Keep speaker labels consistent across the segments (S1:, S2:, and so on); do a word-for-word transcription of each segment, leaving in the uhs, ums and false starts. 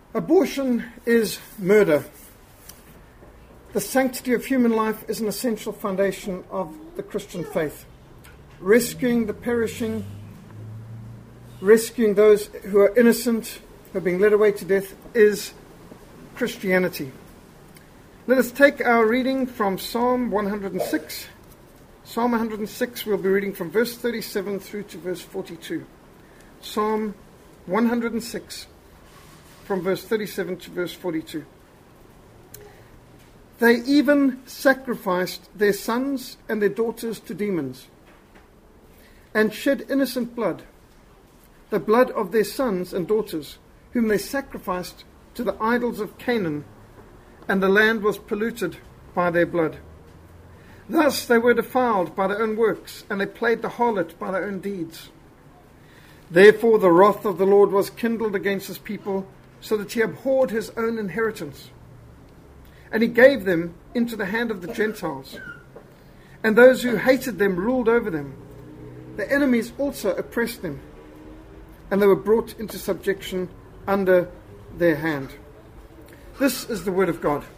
S1: Abortion is murder. The sanctity of human life is an essential foundation of the Christian faith. Rescuing the perishing, rescuing those who are innocent, who are being led away to death, is Christianity. Let us take our reading from Psalm one hundred six. Psalm one hundred six, we'll be reading from verse thirty-seven through to verse forty-two. Psalm one hundred six, from verse thirty-seven to verse forty-two. They even sacrificed their sons and their daughters to demons, and shed innocent blood, the blood of their sons and daughters, whom they sacrificed to the idols of Canaan, and the land was polluted by their blood. Thus they were defiled by their own works, and they played the harlot by their own deeds. Therefore the wrath of the Lord was kindled against his people, so that he abhorred his own inheritance. And he gave them into the hand of the Gentiles, and those who hated them ruled over them. The enemies also oppressed them, and they were brought into subjection under their hand. This is the word of God.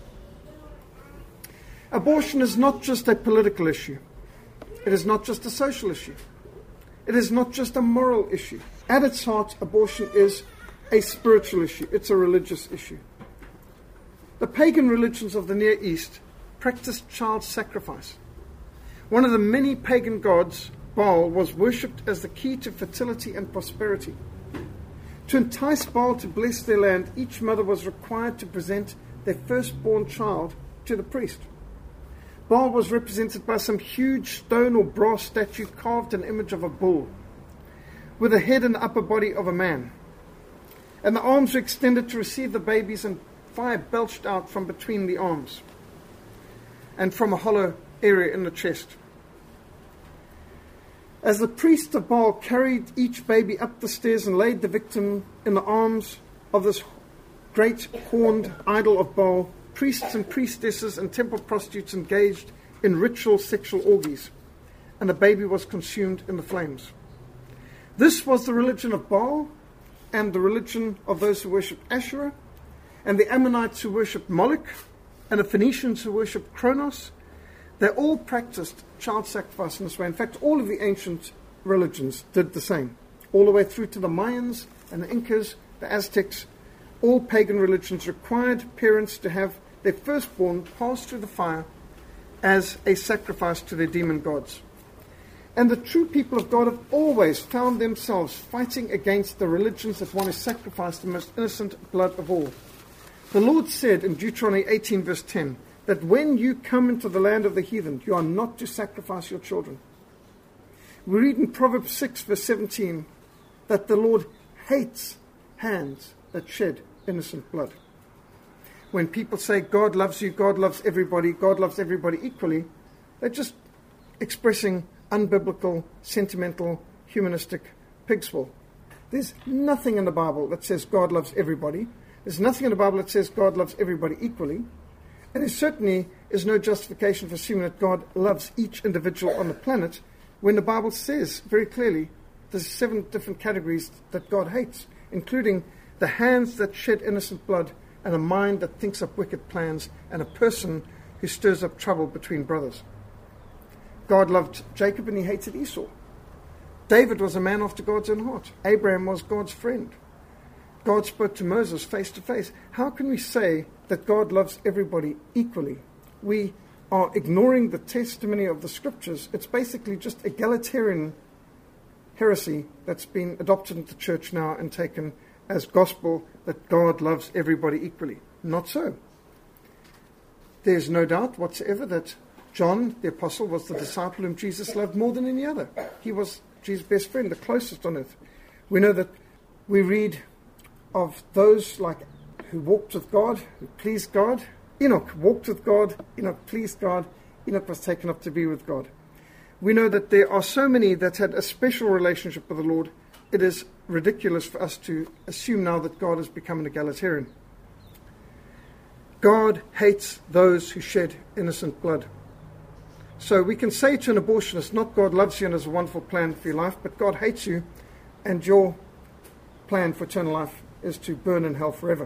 S1: Abortion is not just a political issue. It is not just a social issue. It is not just a moral issue. At its heart, abortion is a spiritual issue. It's a religious issue. The pagan religions of the Near East practiced child sacrifice. One of the many pagan gods, Baal, was worshipped as the key to fertility and prosperity. To entice Baal to bless their land, each mother was required to present their firstborn child to the priest. Baal was represented by some huge stone or brass statue carved an image of a bull, with the head and upper body of a man. And the arms were extended to receive the babies, and fire belched out from between the arms and from a hollow area in the chest. As the priest of Baal carried each baby up the stairs and laid the victim in the arms of this great horned idol of Baal, priests and priestesses and temple prostitutes engaged in ritual sexual orgies, and the baby was consumed in the flames. This was the religion of Baal, and the religion of those who worshipped Asherah, and the Ammonites who worshipped Moloch, and the Phoenicians who worshipped Kronos. They all practiced child sacrifice in this way. In fact, all of the ancient religions did the same, all the way through to the Mayans and the Incas, the Aztecs. All pagan religions required parents to have their firstborn pass through the fire as a sacrifice to their demon gods. And the true people of God have always found themselves fighting against the religions that want to sacrifice the most innocent blood of all. The Lord said in Deuteronomy eighteen verse ten, that when you come into the land of the heathen, you are not to sacrifice your children. We read in Proverbs six verse seventeen that the Lord hates hands that shed innocent blood. When people say God loves you, God loves everybody, God loves everybody equally, they're just expressing unbiblical, sentimental, humanistic pig's wool. There's nothing in the Bible that says God loves everybody. There's nothing in the Bible that says God loves everybody equally. And there certainly is no justification for assuming that God loves each individual on the planet when the Bible says very clearly there's seven different categories that God hates, including the hands that shed innocent blood, and a mind that thinks up wicked plans, and a person who stirs up trouble between brothers. God loved Jacob and he hated Esau. David was a man after God's own heart. Abraham was God's friend. God spoke to Moses face to face. How can we say that God loves everybody equally? We are ignoring the testimony of the scriptures. It's basically just egalitarian heresy that's been adopted into the church now and taken as gospel, that God loves everybody equally. Not so. There's no doubt whatsoever that John, the apostle, was the disciple whom Jesus loved more than any other. He was Jesus' best friend, the closest on earth. We know that we read of those like who walked with God, who pleased God. Enoch walked with God, Enoch pleased God, Enoch was taken up to be with God. We know that there are so many that had a special relationship with the Lord. It is ridiculous for us to assume now that God has become an egalitarian. God hates those who shed innocent blood. So we can say to an abortionist, not God loves you and has a wonderful plan for your life, but God hates you and your plan for eternal life is to burn in hell forever.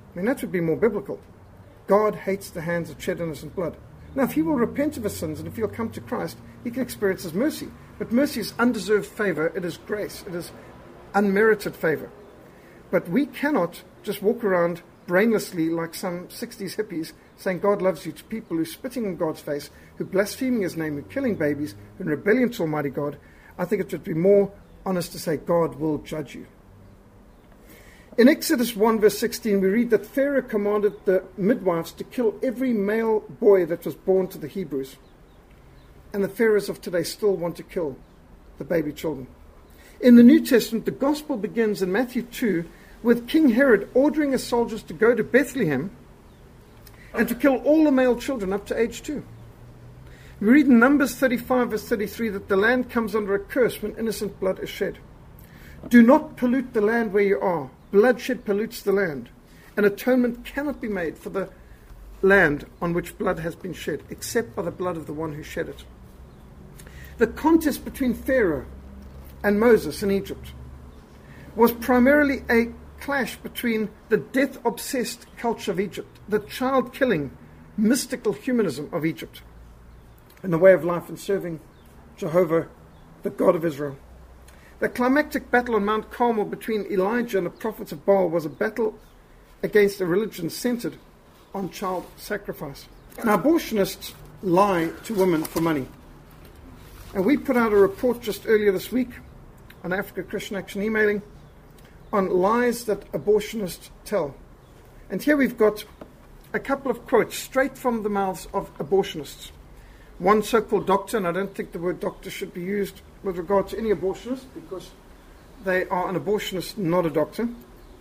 S1: I mean, that would be more biblical. God hates the hands that shed innocent blood. Now, if he will repent of his sins and if he'll come to Christ, he can experience his mercy. But mercy is undeserved favor. It is grace. It is unmerited favor. But we cannot just walk around brainlessly like some sixties hippies saying God loves you to people who are spitting in God's face, who are blaspheming his name, who are killing babies, who are in rebellion to Almighty God. I think it would be more honest to say God will judge you. In Exodus one verse sixteen, we read that Pharaoh commanded the midwives to kill every male boy that was born to the Hebrews. And the pharaohs of today still want to kill the baby children. In the New Testament, the gospel begins in Matthew two with King Herod ordering his soldiers to go to Bethlehem and to kill all the male children up to age two. We read in Numbers thirty-five verse thirty-three that the land comes under a curse when innocent blood is shed. Do not pollute the land where you are. Bloodshed pollutes the land. An atonement cannot be made for the land on which blood has been shed, except by the blood of the one who shed it. The contest between Pharaoh and Moses in Egypt was primarily a clash between the death-obsessed culture of Egypt, the child-killing, mystical humanism of Egypt, and the way of life in serving Jehovah, the God of Israel. The climactic battle on Mount Carmel between Elijah and the prophets of Baal was a battle against a religion centered on child sacrifice. Now, abortionists lie to women for money. And we put out a report just earlier this week on Africa Christian Action Emailing on lies that abortionists tell. And here we've got a couple of quotes straight from the mouths of abortionists. One so-called doctor, and I don't think the word doctor should be used with regard to any abortionist because they are an abortionist, not a doctor.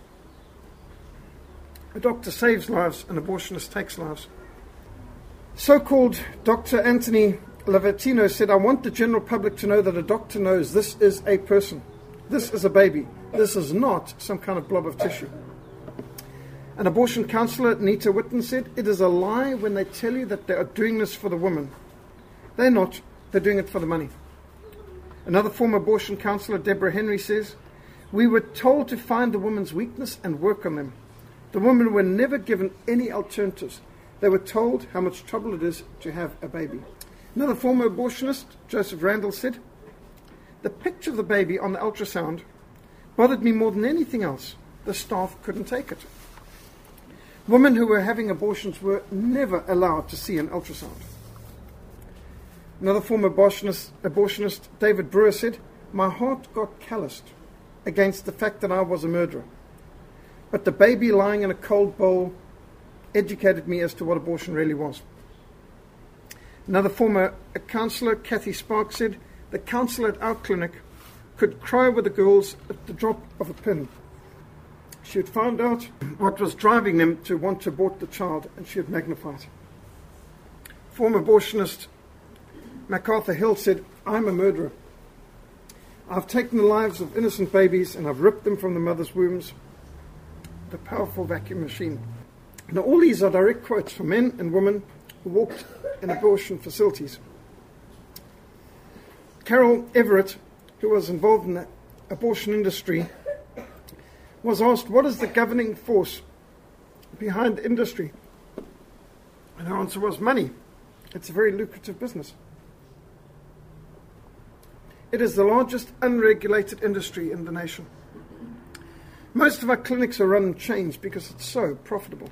S1: A doctor saves lives, an abortionist takes lives. So-called Doctor Anthony Lavatino said, I want the general public to know that a doctor knows this is a person. This is a baby. This is not some kind of blob of tissue. An abortion counselor, Nita Witten, said, it is a lie when they tell you that they are doing this for the woman. They're not. They're doing it for the money. Another former abortion counselor, Deborah Henry, says, we were told to find the woman's weakness and work on them. The women were never given any alternatives. They were told how much trouble it is to have a baby. Another former abortionist, Joseph Randall, said, the picture of the baby on the ultrasound bothered me more than anything else. The staff couldn't take it. Women who were having abortions were never allowed to see an ultrasound. Another former abortionist, abortionist, David Brewer, said, my heart got calloused against the fact that I was a murderer. But the baby lying in a cold bowl educated me as to what abortion really was. Another former counsellor, Kathy Sparks, said, the counsellor at our clinic could cry with the girls at the drop of a pin. She had found out what was driving them to want to abort the child, and she had magnified it. Former abortionist MacArthur Hill said, I'm a murderer. I've taken the lives of innocent babies and I've ripped them from the mother's wombs. The powerful vacuum machine. Now, all these are direct quotes from men and women who walked in abortion facilities. Carol Everett, who was involved in the abortion industry, was asked, what is the governing force behind the industry? And her answer was money. It's a very lucrative business. It is the largest unregulated industry in the nation. Most of our clinics are run in chains because it's so profitable.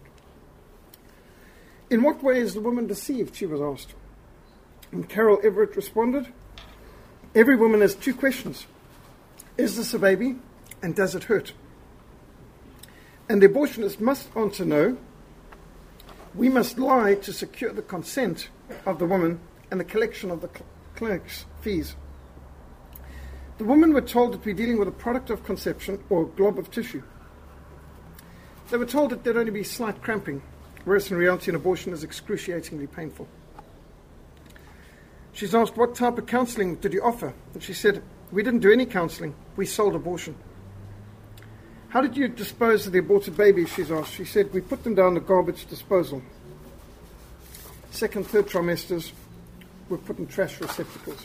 S1: In what way is the woman deceived, she was asked. And Carol Everett responded, every woman has two questions. Is this a baby? And does it hurt? And the abortionist must answer no. We must lie to secure the consent of the woman and the collection of the cl- clinic's fees. The women were told that we're dealing with a product of conception or a glob of tissue. They were told that there'd only be slight cramping, whereas in reality an abortion is excruciatingly painful. She's asked, what type of counselling did you offer? And she said, we didn't do any counselling, we sold abortion. How did you dispose of the aborted babies, she's asked. She said, we put them down the garbage disposal. Second, third trimesters were put in trash receptacles.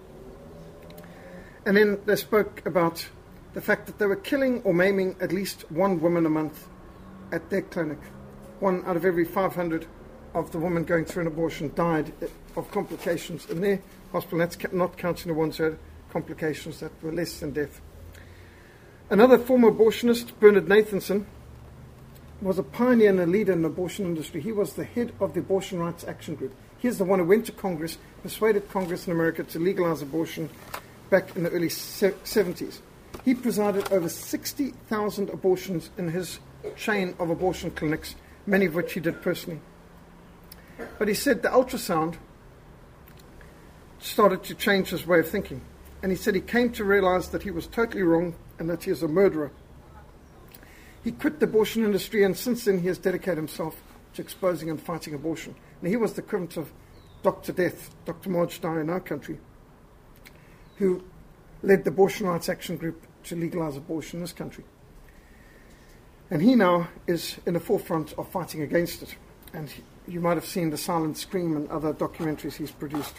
S1: And then they spoke about the fact that they were killing or maiming at least one woman a month at their clinic. One out of every five hundred of the women going through an abortion died of complications in their hospital. That's not counting the ones who had complications that were less than death. Another former abortionist, Bernard Nathanson, was a pioneer and a leader in the abortion industry. He was the head of the Abortion Rights Action Group. He's the one who went to Congress, persuaded Congress in America to legalize abortion back in the early seventies. He presided over sixty thousand abortions in his chain of abortion clinics, many of which he did personally. But he said the ultrasound started to change his way of thinking. And he said he came to realize that he was totally wrong and that he is a murderer. He quit the abortion industry, and since then he has dedicated himself to exposing and fighting abortion. Now, he was the equivalent of Doctor Death, Doctor Marge Dyer in our country, who led the Abortion Rights Action Group to legalize abortion in this country. And he now is in the forefront of fighting against it. And he, you might have seen The Silent Scream and other documentaries he's produced.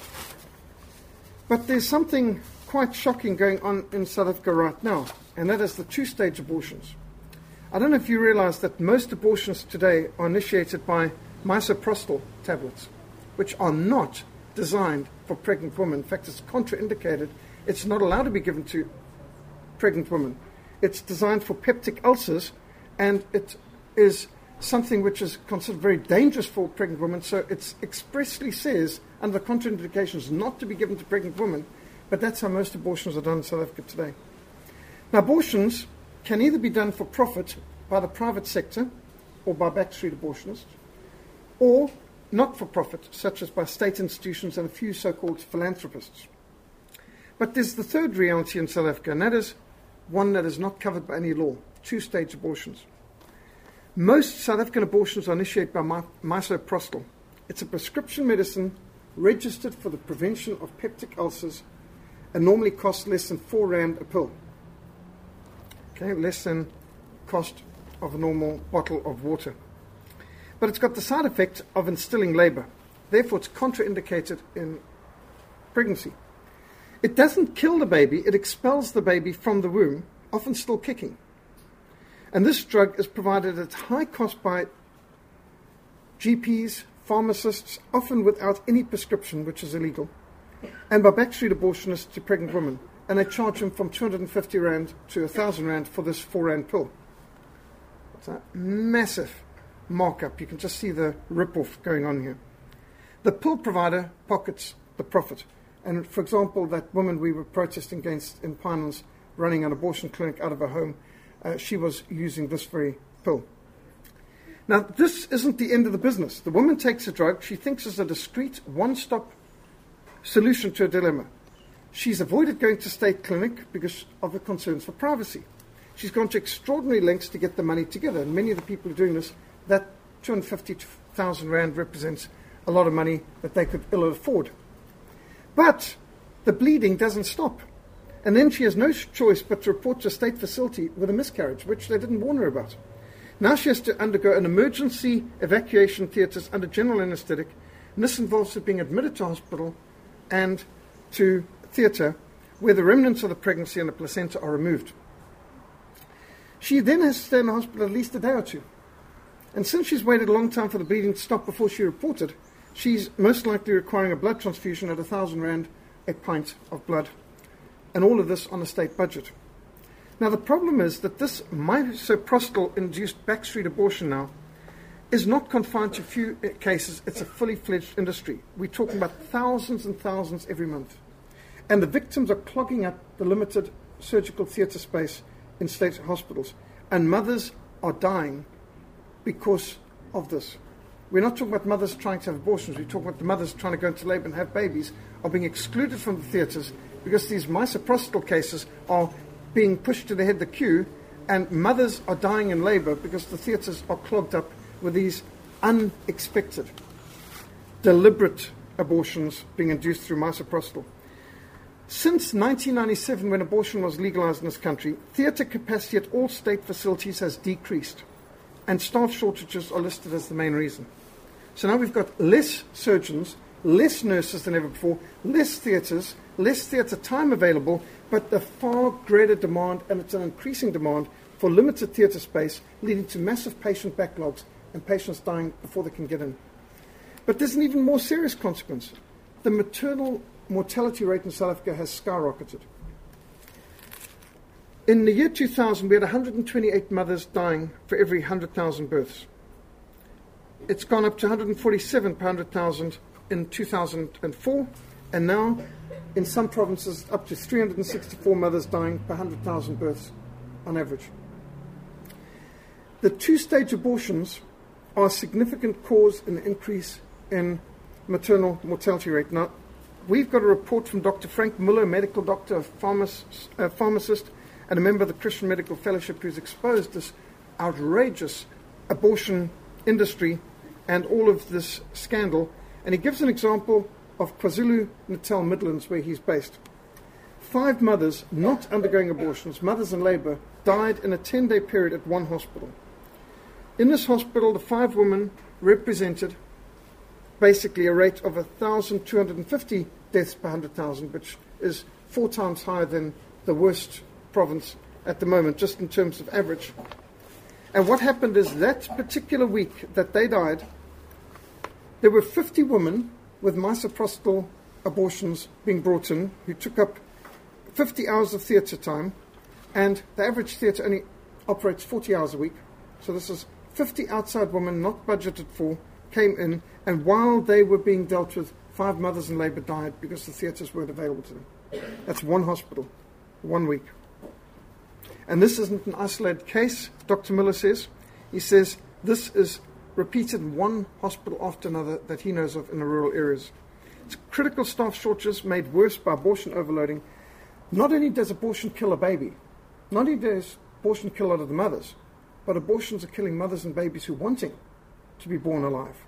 S1: But there's something quite shocking going on in South Africa right now, and that is the two-stage abortions. I don't know if you realize that most abortions today are initiated by misoprostol tablets, which are not designed for pregnant women. In fact, it's contraindicated. It's not allowed to be given to pregnant women. It's designed for peptic ulcers, and it is something which is considered very dangerous for pregnant women. So it expressly says, under the contraindications, not to be given to pregnant women. But that's how most abortions are done in South Africa today. Now, abortions can either be done for profit by the private sector or by backstreet abortionists, or not for profit, such as by state institutions and a few so-called philanthropists. But there's the third reality in South Africa, and that is one that is not covered by any law: two-stage abortions. Most South African abortions are initiated by my, misoprostol. It's a prescription medicine registered for the prevention of peptic ulcers and normally costs less than four rand a pill. Okay, less than cost of a normal bottle of water. But it's got the side effect of instilling labor. Therefore, it's contraindicated in pregnancy. It doesn't kill the baby, it expels the baby from the womb, often still kicking. And this drug is provided at high cost by G Ps, pharmacists, often without any prescription, which is illegal, and by backstreet abortionists to pregnant women. And they charge them from two hundred fifty rand to one thousand rand for this four rand pill. It's a massive markup. You can just see the rip-off going on here. The pill provider pockets the profit. And for example, that woman we were protesting against in Pinelands, running an abortion clinic out of her home, uh, she was using this very pill. Now, this isn't the end of the business. The woman takes a drug she thinks is a discreet, one-stop solution to a dilemma. She's avoided going to state clinic because of the concerns for privacy. She's gone to extraordinary lengths to get the money together. And many of the people who are doing this, that two hundred fifty thousand rand represents a lot of money that they could ill afford. But the bleeding doesn't stop. And then she has no choice but to report to a state facility with a miscarriage, which they didn't warn her about. Now she has to undergo an emergency evacuation theatres under general anesthetic. And this involves her being admitted to hospital and to theatre where the remnants of the pregnancy and the placenta are removed. She then has to stay in the hospital at least a day or two. And since she's waited a long time for the bleeding to stop before she reported, she's most likely requiring a blood transfusion at a thousand rand a pint of blood. And all of this on a state budget. Now the problem is that this misoprostol-induced backstreet abortion now is not confined to few cases. It's a fully fledged industry. We're talking about thousands and thousands every month. And the victims are clogging up the limited surgical theatre space in state hospitals. And mothers are dying because of this. We're not talking about mothers trying to have abortions. We're talking about the mothers trying to go into labour and have babies are being excluded from the theatres because these misoprostol cases are being pushed to the head of the queue, and mothers are dying in labour because the theatres are clogged up with these unexpected, deliberate abortions being induced through misoprostol. Since nineteen ninety-seven, when abortion was legalized in this country, theatre capacity at all state facilities has decreased, and staff shortages are listed as the main reason. So now we've got less surgeons, less nurses than ever before, less theatres, less theatre time available, but a far greater demand, and it's an increasing demand, for limited theatre space, leading to massive patient backlogs and patients dying before they can get in. But there's an even more serious consequence. The maternal mortality rate in South Africa has skyrocketed. In the year two thousand, we had one hundred twenty-eight mothers dying for every one hundred thousand births. It's gone up to one hundred forty-seven per one hundred thousand in two thousand four, and now, in some provinces, up to three hundred sixty-four mothers dying per one hundred thousand births on average. The two-stage abortions are a significant cause in the increase in maternal mortality rate. Now, we've got a report from Doctor Frank Muller, medical doctor, a pharmacist, a pharmacist, and a member of the Christian Medical Fellowship, who's exposed this outrageous abortion industry and all of this scandal. And he gives an example of KwaZulu-Natal Midlands, where he's based. Five mothers not undergoing abortions, mothers in labour, died in a ten-day period at one hospital. In this hospital, the five women represented basically a rate of one thousand two hundred fifty deaths per one hundred thousand, which is four times higher than the worst province at the moment, just in terms of average. And what happened is that particular week that they died, there were fifty women with misoprostol abortions being brought in, who took up fifty hours of theatre time, and the average theatre only operates forty hours a week. So this is fifty outside women, not budgeted for, came in, and while they were being dealt with, five mothers in labour died because the theatres weren't available to them. That's one hospital, one week. And this isn't an isolated case, Doctor Miller says. He says this is repeated in one hospital after another that he knows of in the rural areas. It's critical staff shortages made worse by abortion overloading. Not only does abortion kill a baby, not only does abortion kill a lot of the mothers, but abortions are killing mothers and babies who are wanting to be born alive.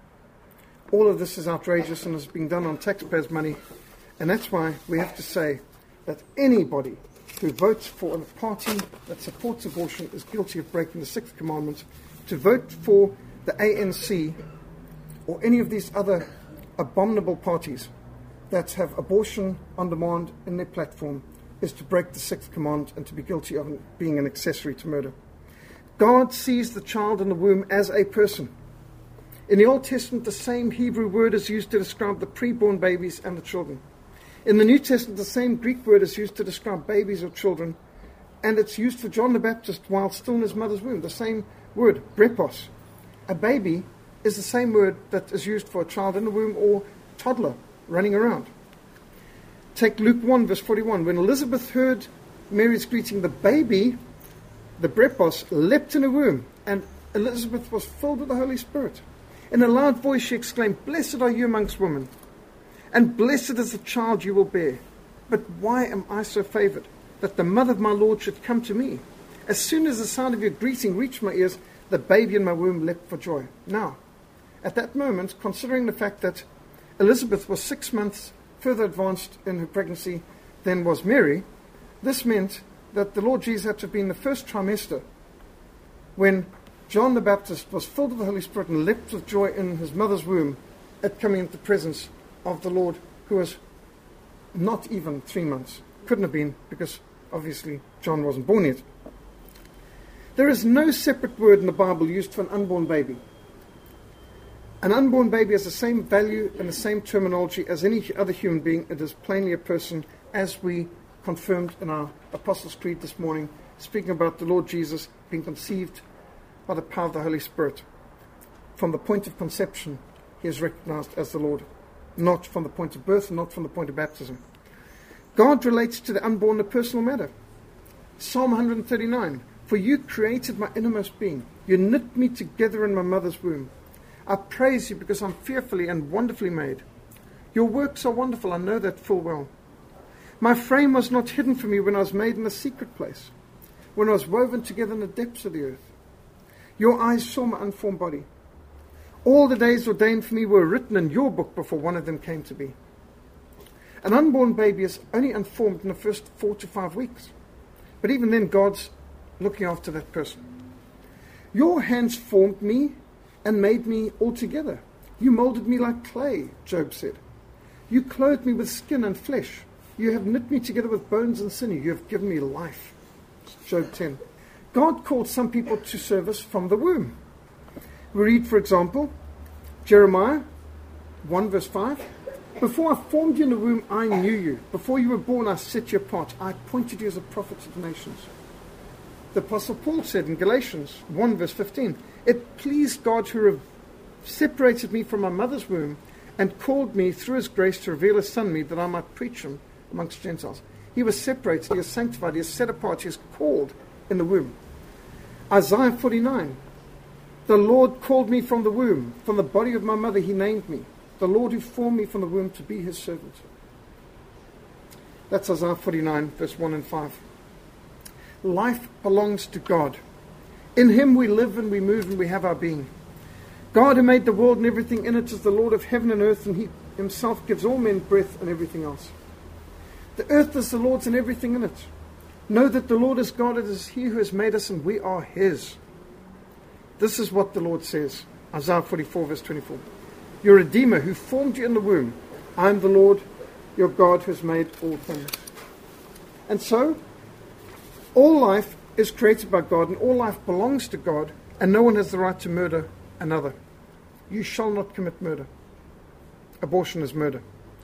S1: All of this is outrageous and is being done on taxpayers' money, and that's why we have to say that anybody who votes for a party that supports abortion is guilty of breaking the Sixth Commandment. To vote for the A N C or any of these other abominable parties that have abortion on demand in their platform is to break the Sixth Commandment and to be guilty of being an accessory to murder. God sees the child in the womb as a person. In the Old Testament, the same Hebrew word is used to describe the preborn babies and the children. In the New Testament, the same Greek word is used to describe babies or children, and it's used for John the Baptist while still in his mother's womb. The same word, brepos. A baby is the same word that is used for a child in the womb or toddler running around. Take Luke one, verse forty-one. When Elizabeth heard Mary's greeting, the baby, the brepos, leapt in her womb, and Elizabeth was filled with the Holy Spirit. In a loud voice she exclaimed, "Blessed are you amongst women, and blessed is the child you will bear. But why am I so favored, that the mother of my Lord should come to me? As soon as the sound of your greeting reached my ears, the baby in my womb leapt for joy." Now, at that moment, considering the fact that Elizabeth was six months further advanced in her pregnancy than was Mary, this meant that the Lord Jesus had to have been the first trimester when John the Baptist was filled with the Holy Spirit and leapt with joy in his mother's womb at coming into the presence of the Lord, who was not even three months. Couldn't have been, because obviously John wasn't born yet. There is no separate word in the Bible used for an unborn baby. An unborn baby has the same value and the same terminology as any other human being. It is plainly a person, as we confirmed in our Apostles' Creed this morning, speaking about the Lord Jesus being conceived by the power of the Holy Spirit. From the point of conception, he is recognized as the Lord, not from the point of birth, not from the point of baptism. God relates to the unborn in a personal matter. Psalm one thirty-nine, "For you created my innermost being. You knit me together in my mother's womb. I praise you because I'm fearfully and wonderfully made. Your works are wonderful, I know that full well. My frame was not hidden from you when I was made in the secret place, when I was woven together in the depths of the earth. Your eyes saw my unformed body. All the days ordained for me were written in your book before one of them came to be." An unborn baby is only unformed in the first four to five weeks. But even then, God's looking after that person. "Your hands formed me and made me altogether. You molded me like clay," Job said. "You clothed me with skin and flesh. You have knit me together with bones and sinew. You have given me life." Job ten. God called some people to service from the womb. We read, for example, Jeremiah one verse five. Before I formed you in the womb, I knew you. Before you were born, I set you apart. I appointed you as a prophet to the nations. The Apostle Paul said in Galatians one verse fifteen, it pleased God who separated me from my mother's womb and called me through his grace to reveal his son to me that I might preach him amongst Gentiles. He was separated, he was sanctified, he was set apart, he was called in the womb. Isaiah forty-nine, the Lord called me from the womb. From the body of my mother he named me. The Lord who formed me from the womb to be his servant. That's Isaiah forty-nine, verse one and five. Life belongs to God. In him we live and we move and we have our being. God who made the world and everything in it is the Lord of heaven and earth, and he himself gives all men breath and everything else. The earth is the Lord's and everything in it. Know that the Lord is God, it is he who has made us and we are his. This is what the Lord says. Isaiah forty-four, verse twenty-four. Your Redeemer who formed you in the womb. I am the Lord, your God, who has made all things. And so, all life is created by God, and all life belongs to God, and no one has the right to murder another. You shall not commit murder. Abortion is murder.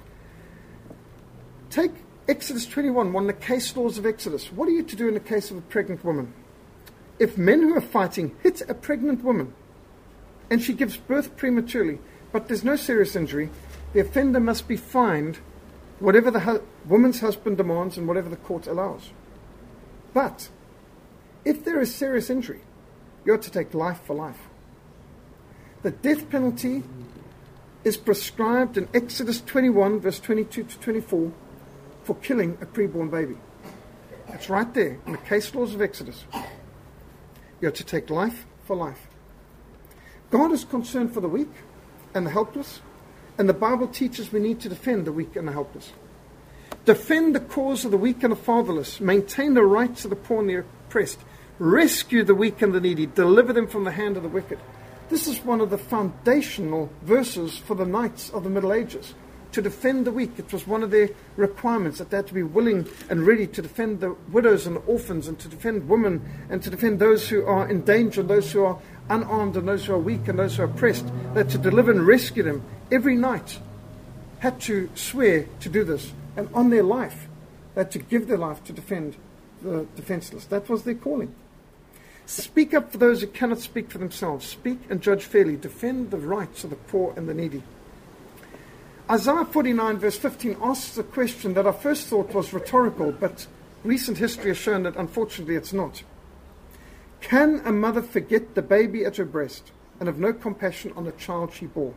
S1: Take Exodus twenty-one, one of the case laws of Exodus. What are you to do in the case of a pregnant woman? If men who are fighting hit a pregnant woman, and she gives birth prematurely, but there's no serious injury, the offender must be fined whatever the hu- woman's husband demands and whatever the court allows. But if there is serious injury, you're to take life for life. The death penalty is prescribed in Exodus twenty-one, verse twenty-two to twenty-four, for killing a preborn baby. It's right there in the case laws of Exodus. You're to take life for life. God is concerned for the weak and the helpless, and the Bible teaches we need to defend the weak and the helpless. Defend the cause of the weak and the fatherless. Maintain the rights of the poor and the oppressed. Rescue the weak and the needy. Deliver them from the hand of the wicked. This is one of the foundational verses for the knights of the Middle Ages. To defend the weak. It was one of their requirements, that they had to be willing and ready to defend the widows and the orphans, and to defend women, and to defend those who are in danger, those who are unarmed, and those who are weak, and those who are oppressed. That to deliver and rescue them. Every knight had to swear to do this. And on their life, they had to give their life to defend the defenseless. That was their calling. Speak up for those who cannot speak for themselves. Speak and judge fairly. Defend the rights of the poor and the needy. Isaiah forty-nine, verse fifteen, asks a question that I first thought was rhetorical, but recent history has shown that unfortunately it's not. Can a mother forget the baby at her breast and have no compassion on the child she bore?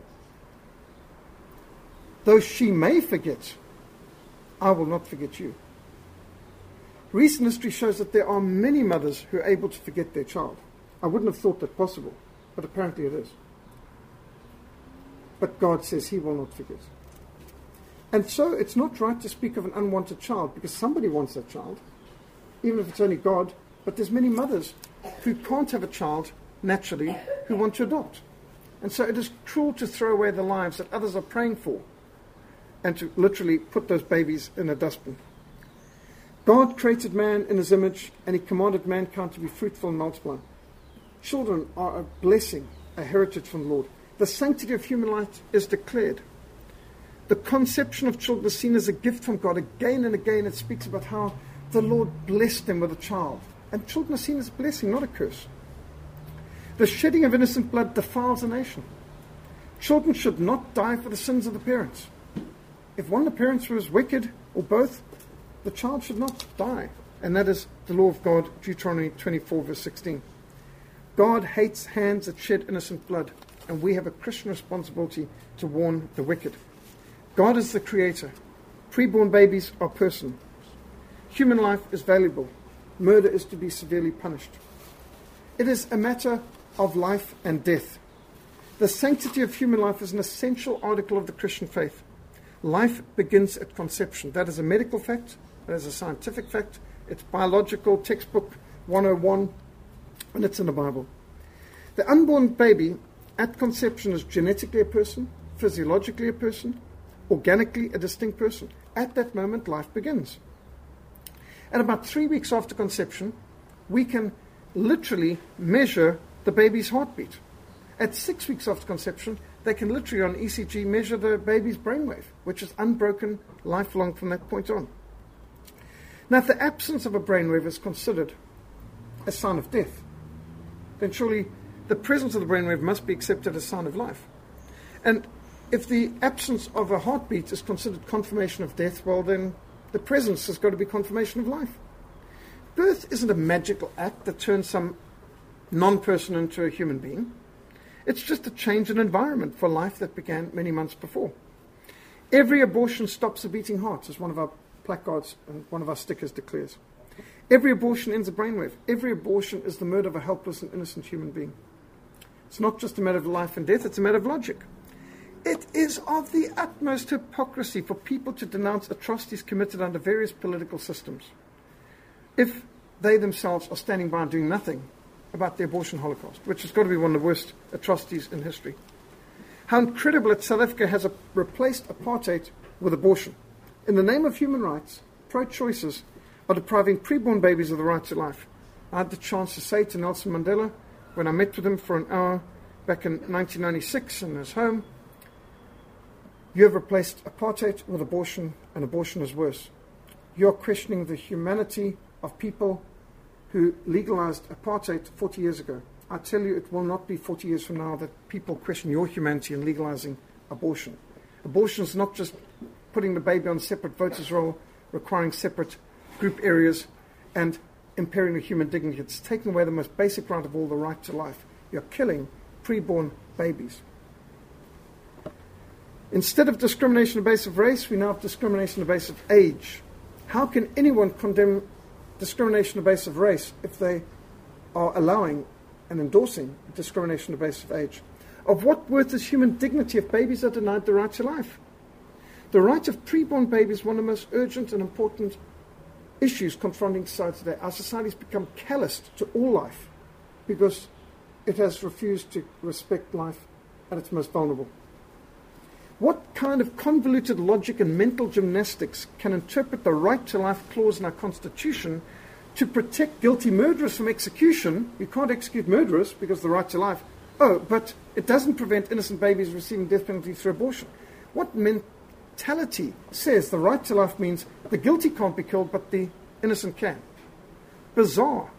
S1: Though she may forget, I will not forget you. Recent history shows that there are many mothers who are able to forget their child. I wouldn't have thought that possible, but apparently it is. But God says he will not forget. And so it's not right to speak of an unwanted child, because somebody wants that child, even if it's only God. But there's many mothers who can't have a child naturally who want to adopt. And so it is cruel to throw away the lives that others are praying for and to literally put those babies in a dustbin. God created man in his image, and he commanded mankind to be fruitful and multiply. Children are a blessing, a heritage from the Lord. The sanctity of human life is declared. The conception of children is seen as a gift from God. Again and again it speaks about how the Lord blessed them with a child. And children are seen as a blessing, not a curse. The shedding of innocent blood defiles a nation. Children should not die for the sins of the parents. If one of the parents was wicked, or both, the child should not die. And that is the law of God, Deuteronomy twenty-four, verse sixteen. God hates hands that shed innocent blood, and we have a Christian responsibility to warn the wicked. God is the creator. Preborn babies are personal. Human life is valuable. Murder is to be severely punished. It is a matter of life and death. The sanctity of human life is an essential article of the Christian faith. Life begins at conception. That is a medical fact. That is a scientific fact. It's biological, textbook one oh one, and it's in the Bible. The unborn baby at conception is genetically a person, physiologically a person, organically a distinct person. At that moment, life begins. And about three weeks after conception, we can literally measure the baby's heartbeat. At six weeks after conception, they can literally on E C G measure the baby's brainwave, which is unbroken lifelong from that point on. Now, if the absence of a brainwave is considered a sign of death, then surely the presence of the brainwave must be accepted as a sign of life. And if the absence of a heartbeat is considered confirmation of death, well then the presence has got to be confirmation of life. Birth isn't a magical act that turns some non-person into a human being. It's just a change in environment for life that began many months before. Every abortion stops a beating heart, as one of our placards and one of our stickers declares. Every abortion ends a brainwave. Every abortion is the murder of a helpless and innocent human being. It's not just a matter of life and death, it's a matter of logic. It is of the utmost hypocrisy for people to denounce atrocities committed under various political systems if they themselves are standing by and doing nothing about the abortion holocaust, which has got to be one of the worst atrocities in history. How incredible that South Africa has a, replaced apartheid with abortion. In the name of human rights, pro-choicers are depriving preborn babies of the right to life. I had the chance to say to Nelson Mandela, when I met with him for an hour back in nineteen ninety-six in his home, you have replaced apartheid with abortion, and abortion is worse. You are questioning the humanity of people who legalized apartheid forty years ago. I tell you, it will not be forty years from now that people question your humanity in legalizing abortion. Abortion is not just putting the baby on separate voters' roll, requiring separate group areas, and impairing the human dignity. It's taking away the most basic right of all, the right to life. You're killing preborn babies. Instead of discrimination on the basis of race, we now have discrimination on the basis of age. How can anyone condemn discrimination on the basis of race if they are allowing and endorsing discrimination on the basis of age? Of what worth is human dignity if babies are denied the right to life? The right of preborn babies is one of the most urgent and important issues confronting society today. Our society has become calloused to all life because it has refused to respect life at its most vulnerable. What kind of convoluted logic and mental gymnastics can interpret the right to life clause in our Constitution to protect guilty murderers from execution? You can't execute murderers because of the right to life. Oh, but it doesn't prevent innocent babies receiving death penalty through abortion. What mentality says the right to life means the guilty can't be killed, but the innocent can? Bizarre.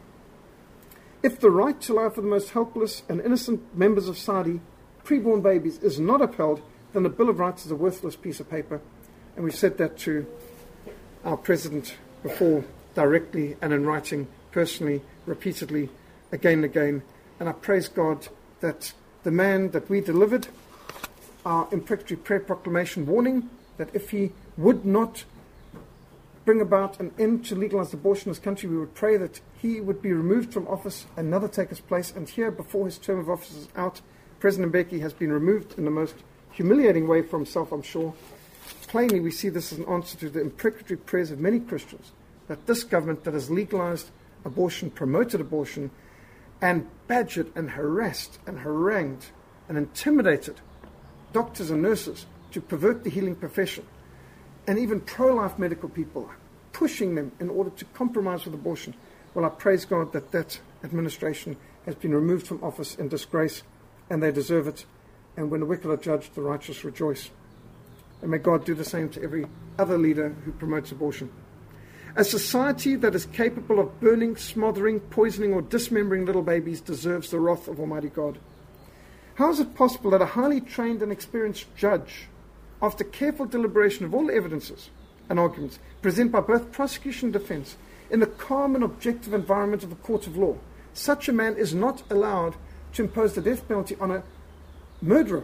S1: If the right to life of the most helpless and innocent members of society, preborn babies, is not upheld, then the Bill of Rights is a worthless piece of paper. And we've said that to our President before, directly and in writing, personally, repeatedly, again and again. And I praise God that the man that we delivered our imprecatory prayer proclamation warning that if he would not bring about an end to legalized abortion in this country, we would pray that he would be removed from office, another take his place. And here, before his term of office is out, President Mbeki has been removed in the most humiliating way for himself, I'm sure. Plainly, we see this as an answer to the imprecatory prayers of many Christians, that this government that has legalized abortion, promoted abortion, and badgered and harassed and harangued and intimidated doctors and nurses to pervert the healing profession, and even pro-life medical people pushing them in order to compromise with abortion. Well, I praise God that that administration has been removed from office in disgrace, and they deserve it. And when the wicked are judged, the righteous rejoice. And may God do the same to every other leader who promotes abortion. A society that is capable of burning, smothering, poisoning, or dismembering little babies deserves the wrath of Almighty God. How is it possible that a highly trained and experienced judge, after careful deliberation of all evidences and arguments presented by both prosecution and defense, in the calm and objective environment of a court of law, such a man is not allowed to impose the death penalty on a murderer?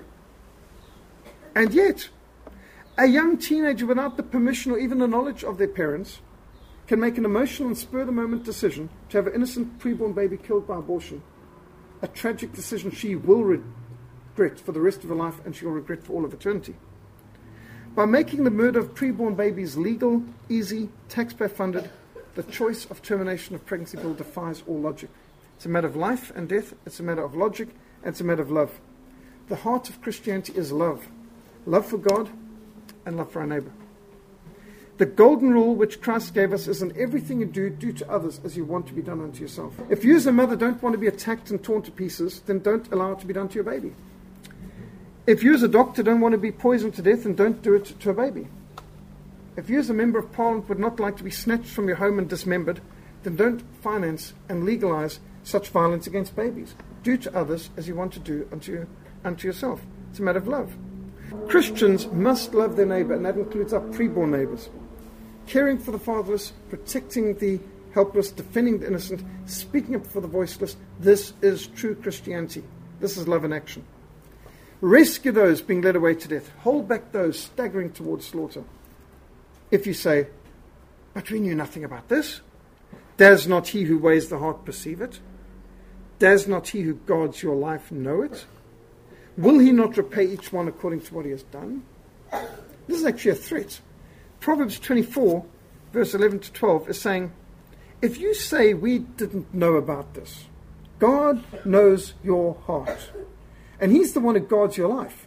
S1: And yet, a young teenager without the permission or even the knowledge of their parents can make an emotional and spur-of-the-moment decision to have an innocent preborn baby killed by abortion. A tragic decision she will regret for the rest of her life, and she will regret for all of eternity. By making the murder of preborn babies legal, easy, taxpayer-funded, the choice of termination of pregnancy bill defies all logic. It's a matter of life and death, it's a matter of logic, and it's a matter of love. The heart of Christianity is love. Love for God and love for our neighbor. The golden rule which Christ gave us is in everything you do, do to others as you want to be done unto yourself. If you as a mother don't want to be attacked and torn to pieces, then don't allow it to be done to your baby. If you as a doctor don't want to be poisoned to death, then don't do it to a baby. If you as a member of parliament would not like to be snatched from your home and dismembered, then don't finance and legalize such violence against babies. Do to others as you want to do unto, unto yourself. It's a matter of love. Christians must love their neighbor, and that includes our preborn neighbors. Caring for the fatherless, protecting the helpless, defending the innocent, speaking up for the voiceless. This is true Christianity. This is love in action. Rescue those being led away to death. Hold back those staggering towards slaughter. If you say, but we knew nothing about this. Does not he who weighs the heart perceive it? Does not he who guards your life know it? Will he not repay each one according to what he has done? This is actually a threat. Proverbs twenty-four, verse eleven to twelve is saying, if you say we didn't know about this, God knows your heart. And he's the one who guards your life.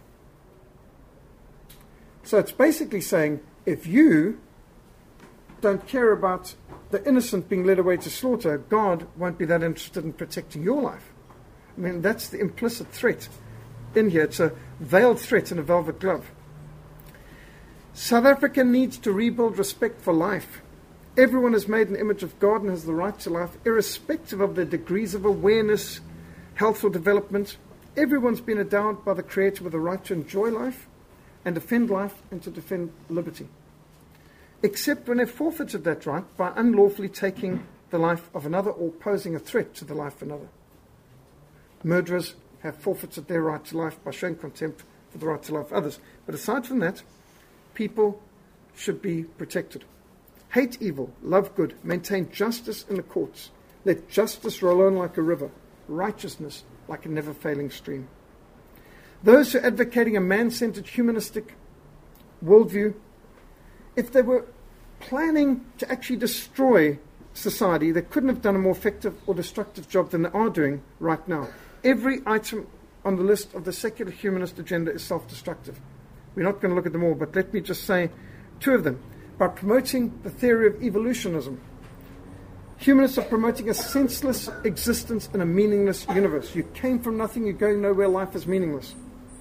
S1: So it's basically saying, if you don't care about the innocent being led away to slaughter, God won't be that interested in protecting your life. I mean, that's the implicit threat in here. It's a veiled threat in a velvet glove. South Africa needs to rebuild respect for life. Everyone is made in the image of God and has the right to life, irrespective of their degrees of awareness, health, or development. Everyone's been endowed by the Creator with the right to enjoy life and defend life and to defend liberty. Except when they've forfeited that right by unlawfully taking the life of another or posing a threat to the life of another. Murderers have forfeited their right to life by showing contempt for the right to life of others. But aside from that, people should be protected. Hate evil, love good, maintain justice in the courts. Let justice roll on like a river, righteousness like a never-failing stream. Those who are advocating a man-centered humanistic worldview, if they were planning to actually destroy society, they couldn't have done a more effective or destructive job than they are doing right now. Every item on the list of the secular humanist agenda is self-destructive. We're not going to look at them all, but let me just say two of them. By promoting the theory of evolutionism, humanists are promoting a senseless existence in a meaningless universe. You came from nothing, you're going nowhere, life is meaningless.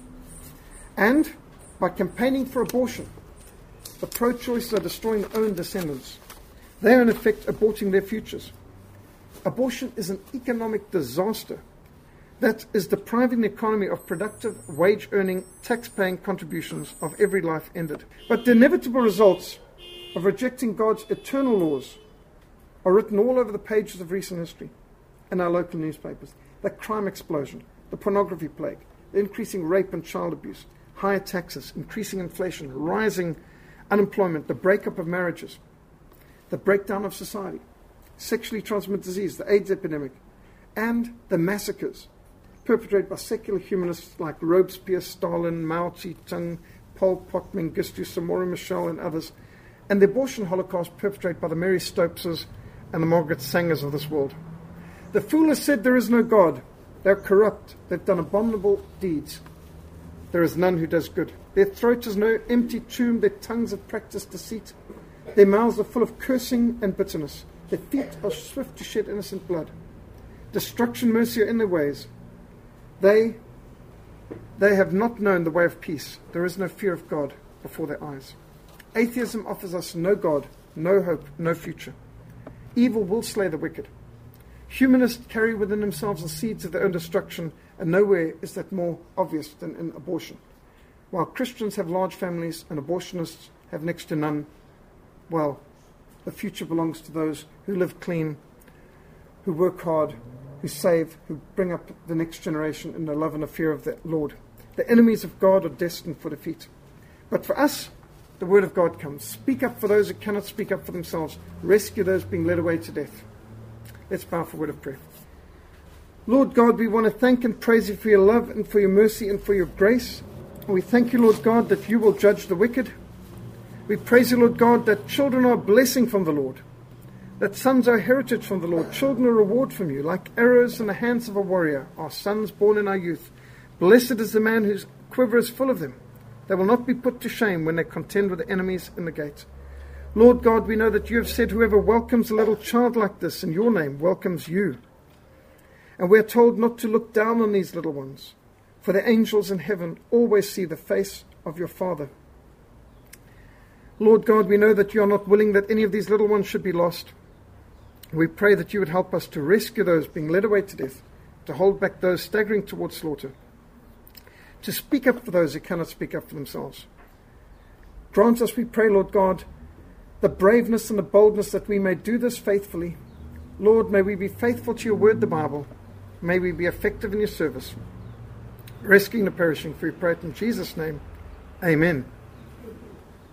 S1: And by campaigning for abortion, the pro-choicers are destroying their own descendants. They are in effect aborting their futures. Abortion is an economic disaster that is depriving the economy of productive, wage-earning, tax-paying contributions of every life ended. But the inevitable results of rejecting God's eternal laws are written all over the pages of recent history in our local newspapers. The crime explosion, the pornography plague, the increasing rape and child abuse, higher taxes, increasing inflation, rising unemployment, the breakup of marriages, the breakdown of society, sexually transmitted disease, the AIDS epidemic, and the massacres perpetrated by secular humanists like Robespierre, Stalin, Mao Zedong, Pol Pot, Mengistu, Samora Machel, and others, and the abortion holocaust perpetrated by the Mary Stopeses and the Margaret Sangers of this world. The fool has said there is no God. They're corrupt. They've done abominable deeds. There is none who does good. Their throat is no empty tomb. Their tongues have practiced deceit. Their mouths are full of cursing and bitterness. Their feet are swift to shed innocent blood. Destruction, mercy are in their ways. They, they have not known the way of peace. There is no fear of God before their eyes. Atheism offers us no God, no hope, no future. Evil will slay the wicked. Humanists carry within themselves the seeds of their own destruction, and nowhere is that more obvious than in abortion. While Christians have large families and abortionists have next to none, well, the future belongs to those who live clean, who work hard, who save, who bring up the next generation in the love and the fear of the Lord. The enemies of God are destined for defeat. But for us, the word of God comes. Speak up for those who cannot speak up for themselves. Rescue those being led away to death. Let's bow for a word of prayer. Lord God, we want to thank and praise you for your love and for your mercy and for your grace. And we thank you, Lord God, that you will judge the wicked. We praise you, Lord God, that children are a blessing from the Lord, that sons are heritage from the Lord, children are a reward from you, like arrows in the hands of a warrior, our sons born in our youth. Blessed is the man whose quiver is full of them. They will not be put to shame when they contend with the enemies in the gate. Lord God, we know that you have said whoever welcomes a little child like this in your name welcomes you. And we are told not to look down on these little ones, for the angels in heaven always see the face of your Father. Lord God, we know that you are not willing that any of these little ones should be lost. We pray that you would help us to rescue those being led away to death, to hold back those staggering towards slaughter, to speak up for those who cannot speak up for themselves. Grant us, we pray, Lord God, the braveness and the boldness that we may do this faithfully. Lord, may we be faithful to your word, the Bible. May we be effective in your service, rescuing the perishing, for we pray it in Jesus' name. Amen.